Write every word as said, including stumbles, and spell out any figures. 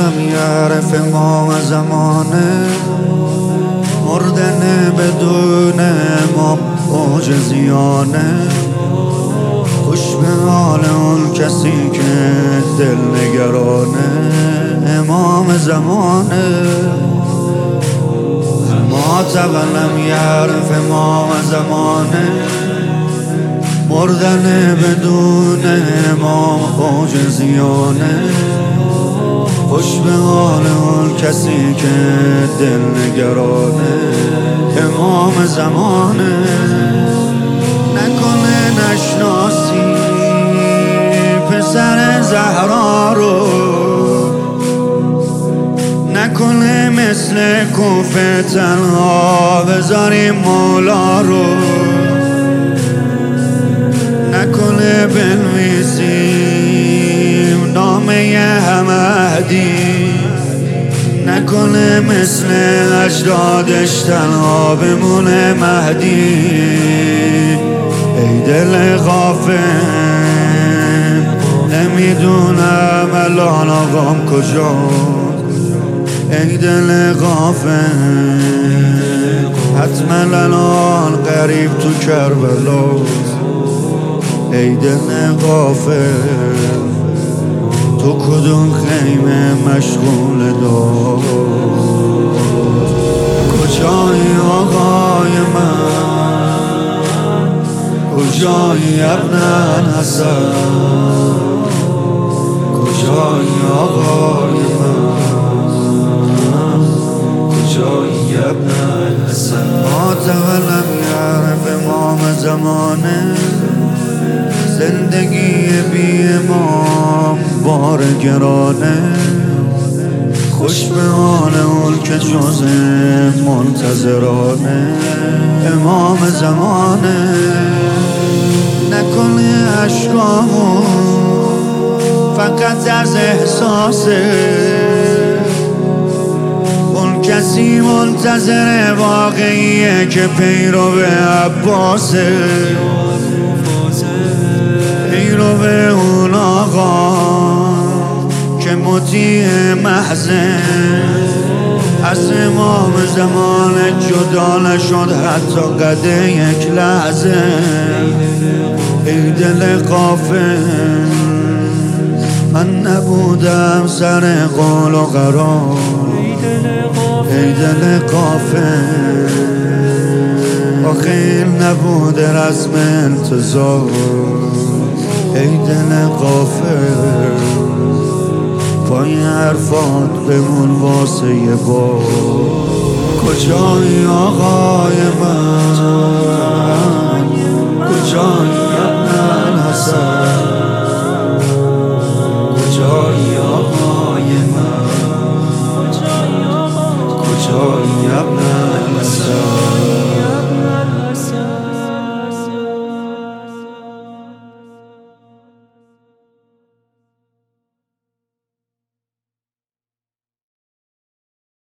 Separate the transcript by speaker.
Speaker 1: لم یعرف ما زمانه، مردن بدون امام عاجزیانه. خوش به حال اون کسی که دل نگرانه، امام زمانه. ما لم یعرف ما زمانه، مردن بدون امام عاجزیانه. خوش به حال اون کسی که دل نگرانه، امام زمانه. نکنه نشناسی پسر زهرا رو، نکنه مثل کوفه تنها بذاری مولا رو، نکنه بنویسیم نامه حمدی، نکنه مثل اجدادش تنها بمونه مهدی. ای دل غافل نمیدونم الان آقام کجاست، ای دل غافل حتما الان قریب تو کربلاست. ای دل غافل تو کدوم خیمه مشغول دار، کجایی آقای من، کجایی ابن حسن، کجایی آقای من، کجایی ابن حسن. ما لم یعرف امام زمانه، زندگی بی امام بار گرانه. خوش به حال اون که جز منتظرانه، امام زمانه. نکنه عشقامو فقط از احساسه، اون کسی منتظر واقعیه که پیرو عباسه، پیرو اون آقا که مطیع محضه، از امام زمان جدا نشد حتی قده یک لحظه. ای دل غافل من نبودم سر قول و قرار، ای دل غافل آخه این نبوده رسم انتظار. ای دل غافل پای حرفات بمون واسه یه بار، کجایی آقای من، کجایی